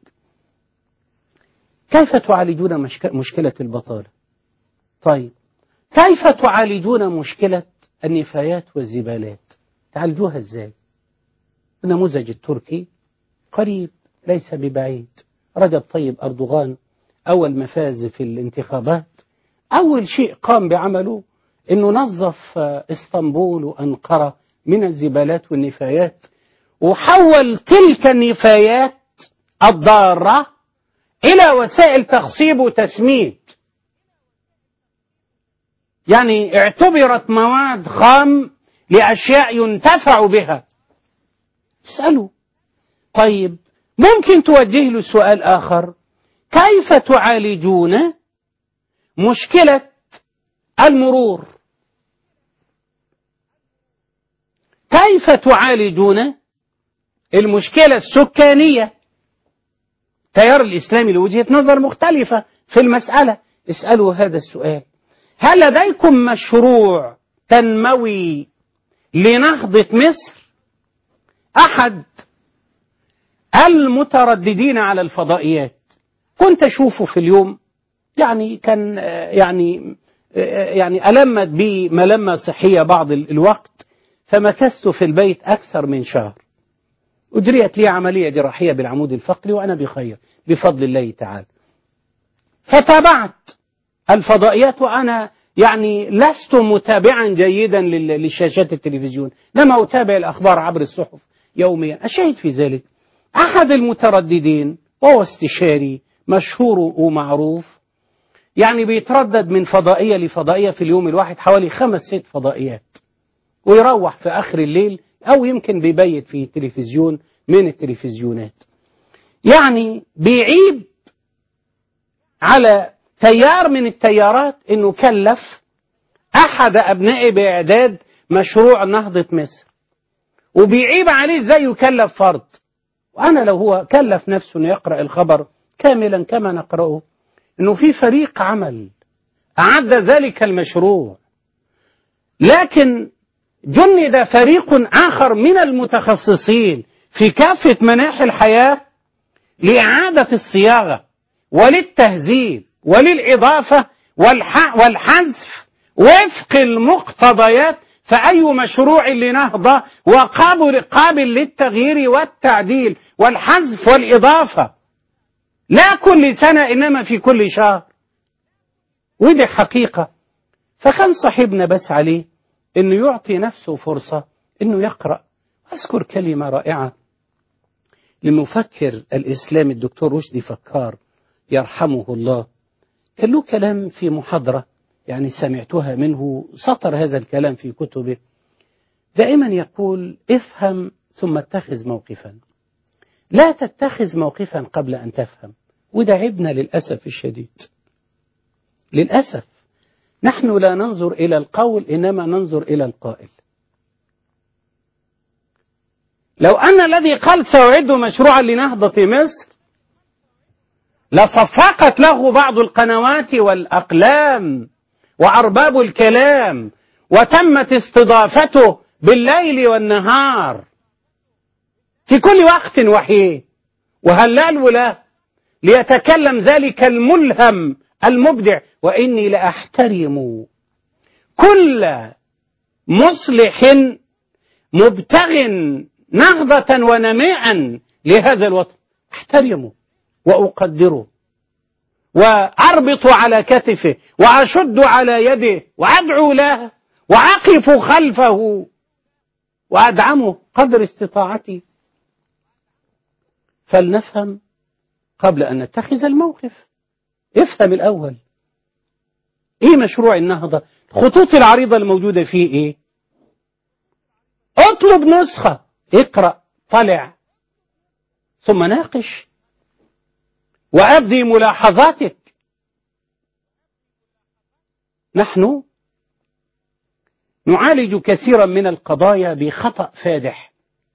كيف تعالجون مشكلة البطالة؟ طيب كيف تعالجون مشكلة النفايات والزبالات؟ تعالجوها إزاي؟ النموذج التركي قريب ليس ببعيد. رجب طيب أردوغان أول ما فاز في الانتخابات أول شيء قام بعمله أنه نظف اسطنبول وأنقرة من الزبالات والنفايات، وحول تلك النفايات الضارة إلى وسائل تخصيب وتسميد. يعني اعتبرت مواد خام لأشياء ينتفع بها. اسألوا. طيب ممكن توجه له سؤال آخر، كيف تعالجون مشكلة المرور؟ كيف تعالجون المشكلة السكانية؟ التيار الإسلامي له وجهة نظر مختلفة في المسألة. اسألوا هذا السؤال. هل لديكم مشروع تنموي لنهضة مصر؟ أحد المترددين على الفضائيات كنت أشوفه في اليوم، يعني كان يعني يعني ألمت بي ملمة صحية بعض الوقت، فمكثت في البيت أكثر من شهر. أجريت لي عملية جراحية بالعمود الفقري وأنا بخير بفضل الله تعالى. فتابعت الفضائيات وأنا يعني لست متابعا جيدا للشاشات التلفزيون، لما أتابع الأخبار عبر الصحف يوميا. أشاهد في ذلك أحد المترددين وهو استشاري مشهور ومعروف، يعني بيتردد من فضائية لفضائية في اليوم الواحد حوالي خمس ست فضائيات، ويروح في آخر الليل أو يمكن بيبيت في تلفزيون من التلفزيونات. يعني بيعيب على تيار من التيارات انه كلف احد ابنائه باعداد مشروع نهضة مصر، وبيعيب عليه ازاي يكلف فرد. وانا لو هو كلف نفسه انه يقرأ الخبر كاملا كما نقرأه، انه في فريق عمل اعد ذلك المشروع، لكن جند فريق اخر من المتخصصين في كافة مناحي الحياة لإعادة الصياغة وللتهذيب وللإضافة والحذف وفق المقتضيات، فأي مشروع لنهضة وقابل قابل للتغيير والتعديل والحذف والإضافة، لا كل سنة إنما في كل شهر، ودي حقيقة. فكان صاحبنا بس عليه إنه يعطي نفسه فرصة إنه يقرأ. أذكر كلمة رائعة لمفكر الإسلام الدكتور رشدي فكار يرحمه الله، كان له كلام في محاضرة يعني سمعتها منه، سطر هذا الكلام في كتبه. دائما يقول: افهم ثم اتخذ موقفا، لا تتخذ موقفا قبل أن تفهم. وده عيبنا للأسف الشديد. للأسف نحن لا ننظر إلى القول إنما ننظر إلى القائل. لو أن الذي قال سأعد مشروعا لنهضة مصر لصفقت له بعض القنوات والأقلام وأرباب الكلام وتمت استضافته بالليل والنهار في كل وقت وحين، وهلال له ليتكلم ذلك الملهم المبدع. وإني لأحترم كل مصلح مبتغ نهضة ونماء لهذا الوطن، أحترمه وأقدره وأربط على كتفه وأشد على يده وأدعو له وأقف خلفه وأدعمه قدر استطاعتي. فلنفهم قبل أن نتخذ الموقف. افهم الأول إيه مشروع النهضة، الخطوط العريضة الموجودة فيه إيه، اطلب نسخة، اقرأ، طلع، ثم ناقش وأبدي ملاحظاتك. نحن نعالج كثيرا من القضايا بخطأ فادح،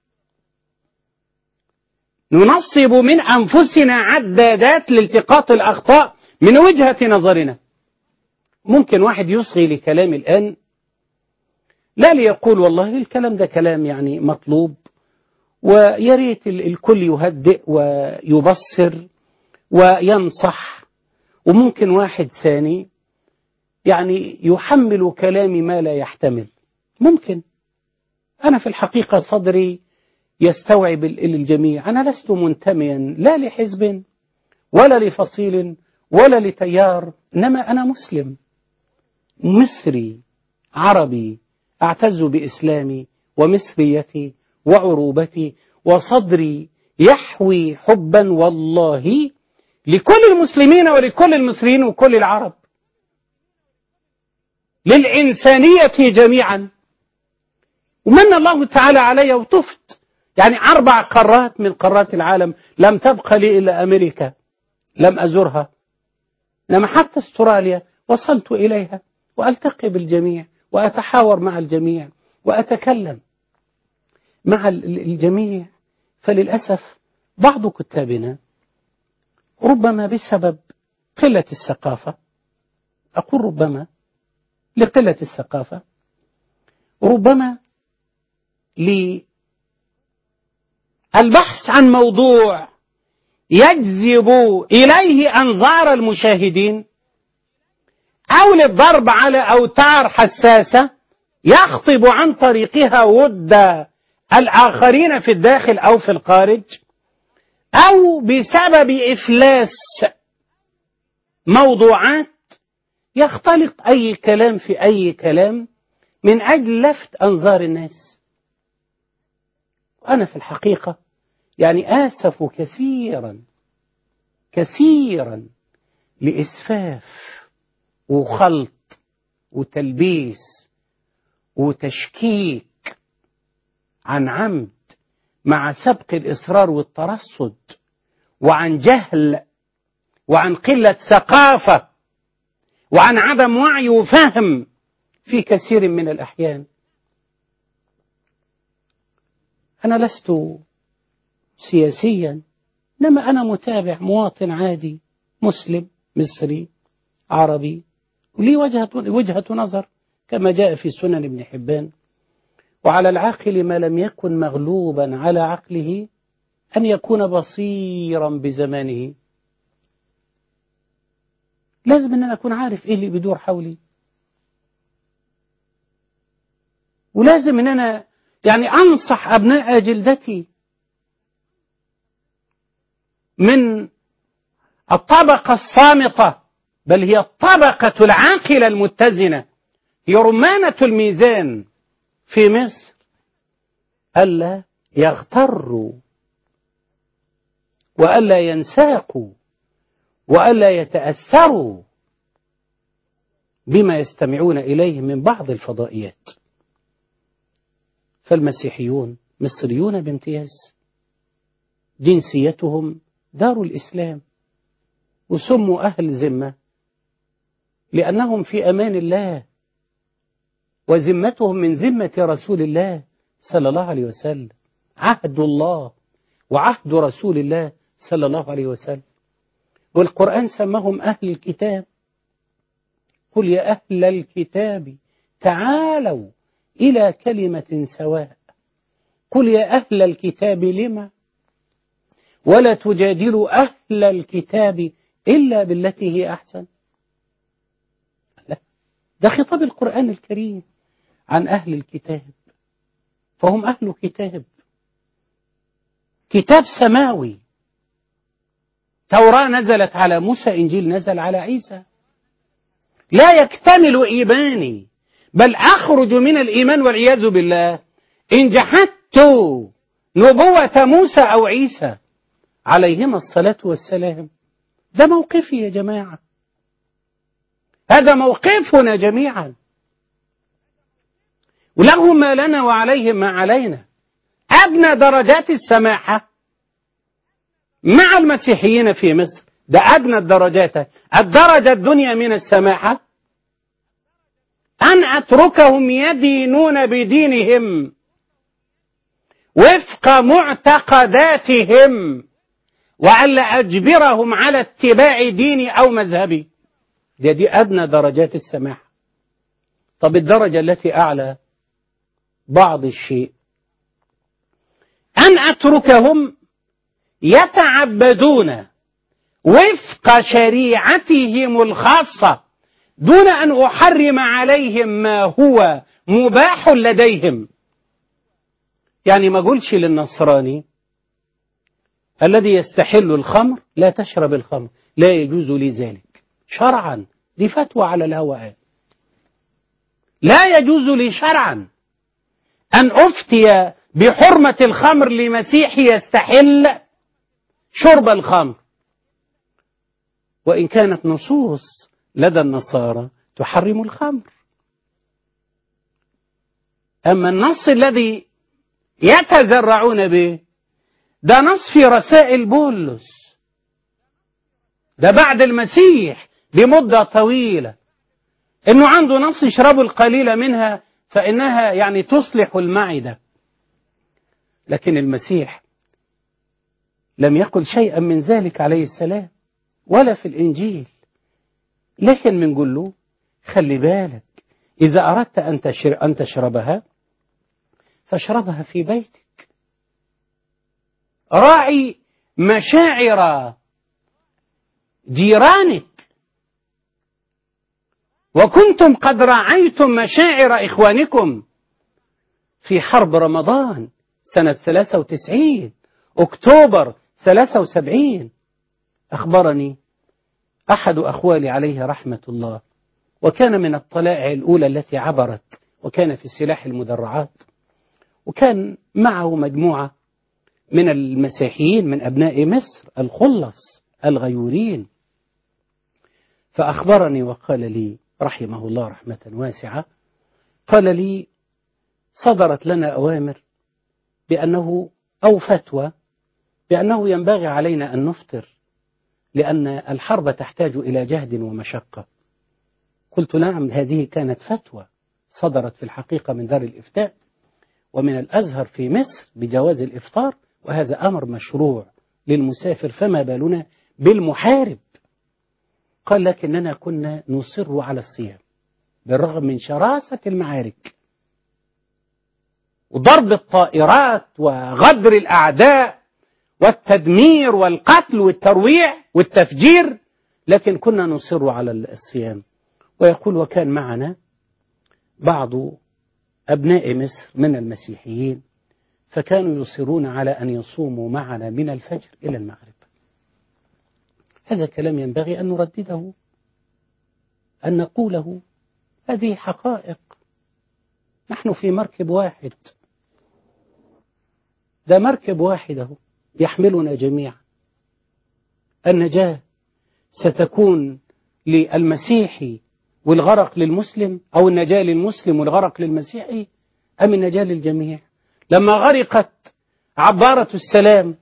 ننصب من أنفسنا عدادات لالتقاط الأخطاء من وجهة نظرنا. ممكن واحد يصغي لكلام الآن لا ليقول والله الكلام ده كلام يعني مطلوب ويريت الكل يهدئ ويبصر وينصح، وممكن واحد ثاني يعني يحمل كلامي ما لا يحتمل. ممكن أنا في الحقيقة صدري يستوعب الجميع. أنا لست منتميا لا لحزب ولا لفصيل ولا لتيار، إنما أنا مسلم مصري عربي أعتز بإسلامي ومصريتي وعروبتي، وصدري يحوي حبا والله لكل المسلمين ولكل المصريين وكل العرب، للإنسانية جميعا. ومن الله تعالى علي وطفت يعني أربع قارات من قارات العالم لم تبقى لي إلا أمريكا لم أزورها، لما حتى استراليا وصلت إليها وألتقي بالجميع وأتحاور مع الجميع وأتكلم مع الجميع. فللأسف بعض كتابنا ربما بسبب قلة الثقافة، أقول ربما لقلة الثقافة، ربما للبحث عن موضوع يجذب إليه أنظار المشاهدين أو للضرب على أوتار حساسة يخطب عن طريقها ود الآخرين في الداخل أو في الخارج، أو بسبب إفلاس موضوعات يختلق أي كلام في أي كلام من أجل لفت أنظار الناس. وأنا في الحقيقة يعني آسف كثيرا كثيرا لإسفاف وخلط وتلبيس وتشكيك عن عمد مع سبق الإصرار والترصد، وعن جهل، وعن قلة ثقافة، وعن عدم وعي وفهم في كثير من الأحيان. أنا لست سياسيا، إنما أنا متابع مواطن عادي مسلم مصري عربي، ولي وجهة, وجهة نظر كما جاء في سنن ابن حبان. وعلى العاقل ما لم يكن مغلوبا على عقله أن يكون بصيرا بزمانه. لازم أن أنا أكون عارف إيه اللي بيدور حولي، ولازم أن أنا يعني أنصح أبناء جلدتي من الطبقة الصامتة، بل هي الطبقة العاقلة المتزنة، هي رمانة الميزان في مصر، ألا يغتروا وألا ينساقوا وألا يتأثروا بما يستمعون إليه من بعض الفضائيات. فالمسيحيون مصريون بامتياز، جنسيتهم دار الإسلام، وسموا أهل ذمة لأنهم في أمان الله، وذمتهم من ذمة رسول الله صلى الله عليه وسلم، عهد الله وعهد رسول الله صلى الله عليه وسلم. والقرآن سماهم أهل الكتاب، قل يا أهل الكتاب تعالوا إلى كلمة سواء. قل يا أهل الكتاب لما ولا تجادلوا أهل الكتاب إلا بالتي هي أحسن. لا، ده خطاب القرآن الكريم عن أهل الكتاب، فهم أهل كتاب، كتاب سماوي. توراة نزلت على موسى، إنجيل نزل على عيسى. لا يكتمل إيماني بل أخرج من الإيمان والعياذ بالله إن جحدت نبوة موسى أو عيسى عليهما الصلاة والسلام. ده موقفي يا جماعة، هذا موقفنا جميعا، ولهم ما لنا وعليهم ما علينا. أدنى درجات السماحة مع المسيحيين في مصر، ده أدنى الدرجات، الدرجة الدنيا من السماحة أن أتركهم يدينون بدينهم وفق معتقداتهم، وألا أجبرهم على اتباع ديني أو مذهبي. دي, دي أدنى درجات السماحة. طب الدرجة التي أعلى بعض الشيء أن أتركهم يتعبدون وفق شريعتهم الخاصة دون أن أحرم عليهم ما هو مباح لديهم. يعني ما قلش للنصراني الذي يستحل الخمر لا تشرب الخمر، لا يجوز لي ذلك شرعا، دي فتوى على الهواء. لا يجوز لي شرعا أن أفتي بحرمة الخمر لمسيحي يستحل شرب الخمر، وإن كانت نصوص لدى النصارى تحرم الخمر. أما النص الذي يتزرعون به ده نص في رسائل بولس، ده بعد المسيح بمدة طويلة، إنه عنده نص يشربوا القليل منها فإنها يعني تصلح المعدة. لكن المسيح لم يقل شيئا من ذلك عليه السلام ولا في الإنجيل. لكن بنقول له خلي بالك، إذا أردت أن تشرب أن تشربها فاشربها في بيتك، راعي مشاعر جيرانك. وكنتم قد راعيتم مشاعر إخوانكم في حرب رمضان سنة ثلاثة وتسعين أكتوبر ثلاثة وسبعين أخبرني أحد أخوالي عليه رحمة الله، وكان من الطلائع الأولى التي عبرت، وكان في السلاح المدرعات، وكان معه مجموعة من المسيحيين من أبناء مصر الخلص الغيورين. فأخبرني وقال لي رحمه الله رحمة واسعة، قال لي صدرت لنا أوامر بأنه أو فتوى بأنه ينبغي علينا أن نفطر لأن الحرب تحتاج إلى جهد ومشقة. قلت نعم، هذه كانت فتوى صدرت في الحقيقة من دار الإفتاء ومن الأزهر في مصر بجواز الإفطار، وهذا أمر مشروع للمسافر، فما بالنا بالمحارب. قال لكننا كنا نصر على الصيام بالرغم من شراسة المعارك وضرب الطائرات وغدر الأعداء والتدمير والقتل والترويع والتفجير، لكن كنا نصر على الصيام. ويقول وكان معنا بعض أبناء مصر من المسيحيين فكانوا يصرون على أن يصوموا معنا من الفجر إلى المغرب. هذا كلام ينبغي أن نردده، أن نقوله، هذه حقائق. نحن في مركب واحد، ده مركب واحد يحملنا جميعا. النجاة ستكون للمسيحي والغرق للمسلم، أو النجاة للمسلم والغرق للمسيحي، أم النجاة للجميع؟ لما غرقت عبارة السلام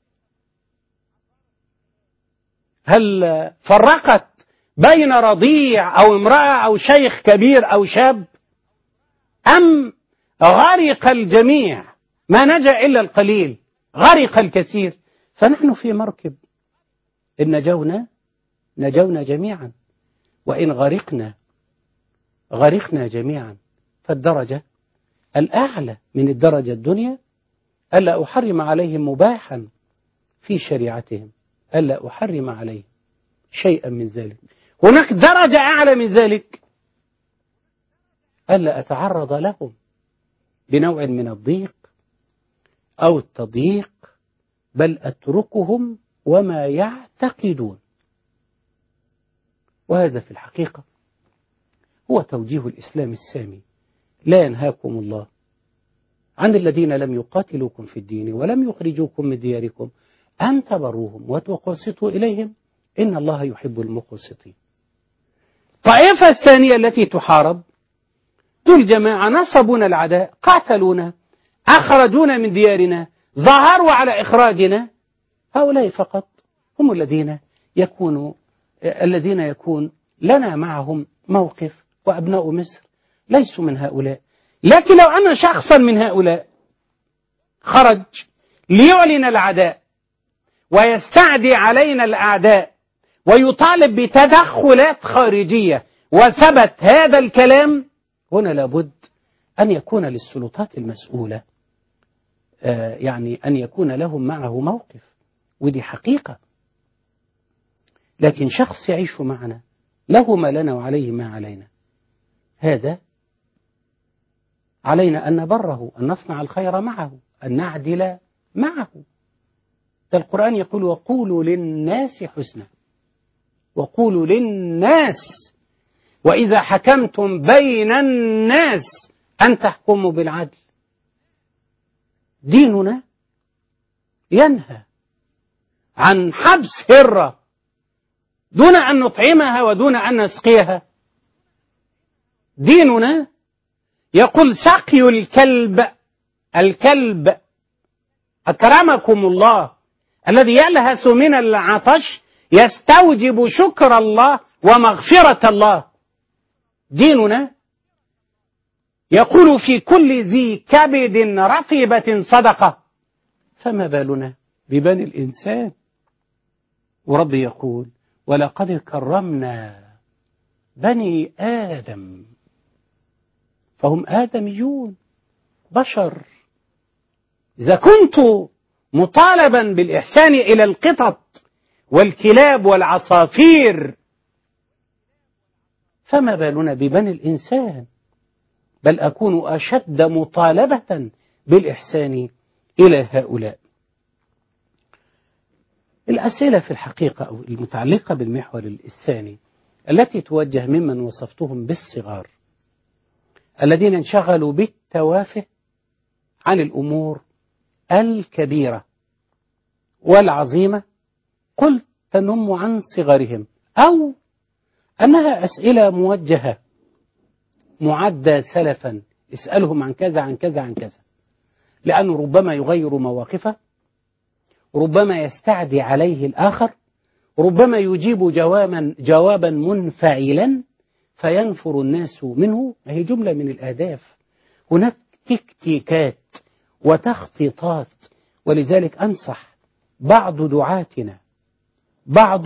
هل فرقت بين رضيع أو امرأة أو شيخ كبير أو شاب، أم غرق الجميع؟ ما نجا إلا القليل، غرق الكثير. فنحن في مركب، إن نجونا نجونا جميعا، وإن غرقنا غرقنا جميعا. فالدرجة الأعلى من الدرجة الدنيا ألا أحرم عليهم مباحا في شريعتهم، ألا أحرم عليهم شيئا من ذلك. هناك درجة أعلى من ذلك، ألا أتعرض لهم بنوع من الضيق أو التضييق، بل أتركهم وما يعتقدون. وهذا في الحقيقة هو توجيه الإسلام السامي. لا ينهاكم الله عن الذين لم يقاتلوكم في الدين ولم يخرجوكم من دياركم أن تبروهم وتقسطوا إليهم إن الله يحب المقسطين. الطائفة الثانية التي تحارب دول جماعة نصبونا العداء، قاتلونا، أخرجونا من ديارنا، ظهروا على إخراجنا. هؤلاء فقط هم الذين يكونوا الذين يكون لنا معهم موقف، وأبناء مصر ليسوا من هؤلاء. لكن لو أن شخصا من هؤلاء خرج ليعلن العداء ويستعدي علينا الأعداء ويطالب بتدخلات خارجية وثبت هذا الكلام، هنا لابد أن يكون للسلطات المسؤولة آه يعني أن يكون لهم معه موقف، ودي حقيقة. لكن شخص يعيش معنا له ما لنا وعليه ما علينا، هذا علينا أن نبره، أن نصنع الخير معه، أن نعدل معه. ده القرآن يقول وقولوا للناس حسنا، وقولوا للناس، وإذا حكمتم بين الناس أن تحكموا بالعدل. ديننا ينهى عن حبس هرة دون أن نطعمها ودون أن نسقيها. ديننا يقول سقي الكلب الكلب أكرمكم الله الذي يلهث من العطش يستوجب شكر الله ومغفرة الله. ديننا يقول في كل ذي كبد رطبة صدقة، فما بالنا ببني الإنسان؟ وربي يقول ولقد كرمنا بني آدم، فهم آدميون بشر. إذا كنت مطالبا بالإحسان إلى القطط والكلاب والعصافير، فما بالنا ببني الإنسان؟ بل أكون أشد مطالبة بالإحسان إلى هؤلاء. الأسئلة في الحقيقة أو المتعلقة بالمحور الثاني التي توجه ممن وصفتهم بالصغار الذين انشغلوا بالتوافه عن الأمور الكبيرة والعظيمة، قلت تنم عن صغرهم، أو أنها أسئلة موجهة معدة سلفا، اسألهم عن كذا عن كذا عن كذا، لأنه ربما يغير مواقفه، ربما يستعدي عليه الآخر، ربما يجيب جوابا جوابا منفعلا فينفر الناس منه. هي جملة من الآداب. هناك تكتيكات وتخطيطات، ولذلك أنصح بعض دعاتنا، بعض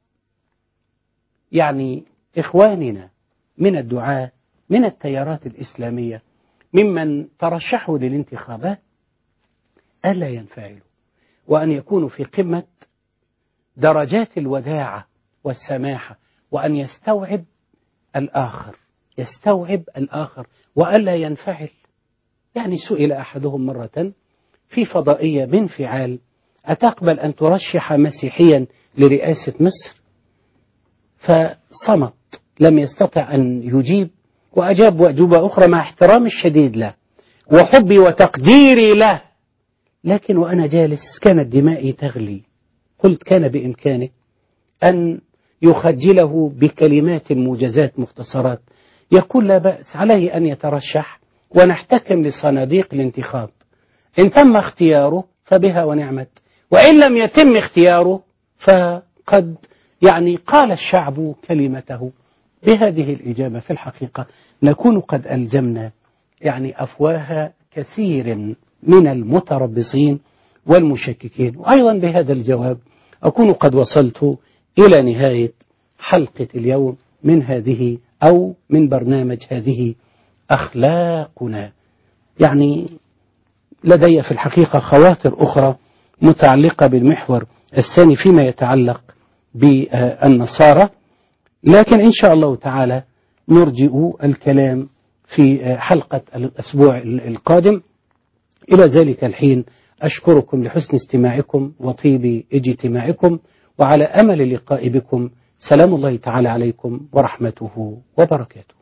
يعني إخواننا من الدعاة من التيارات الإسلامية ممن ترشحوا للانتخابات ألا ينفعلوا، وأن يكونوا في قمة درجات الوداعة والسماحة، وأن يستوعب الآخر يستوعب الآخر وألا ينفعل. يعني سئل أحدهم مرة في فضائية بانفعال: أتقبل أن ترشح مسيحيا لرئاسة مصر؟ فصمت، لم يستطع أن يجيب، وأجاب وأجوبة أخرى مع احترامي الشديد له وحبي وتقديري له، لكن وأنا جالس كانت دمائي تغلي. قلت كان بإمكانه أن يخجله بكلمات موجزات مختصرات، يقول لا بأس، عليه أن يترشح ونحتكم لصناديق الانتخاب، إن تم اختياره فبها ونعمت، وإن لم يتم اختياره فقد يعني قال الشعب كلمته. بهذه الإجابة في الحقيقة نكون قد ألجمنا يعني أفواه كثير من المتربصين والمشككين. وأيضا بهذا الجواب أكون قد وصلت إلى نهاية حلقة اليوم من هذه أو من برنامج هذه أخلاقنا. يعني لدي في الحقيقة خواطر أخرى متعلقة بالمحور الثاني فيما يتعلق بالنصارى، لكن إن شاء الله تعالى نرجئ الكلام في حلقة الأسبوع القادم. إلى ذلك الحين أشكركم لحسن استماعكم وطيب اجتماعكم، وعلى أمل اللقاء بكم. سلام الله تعالى عليكم ورحمته وبركاته.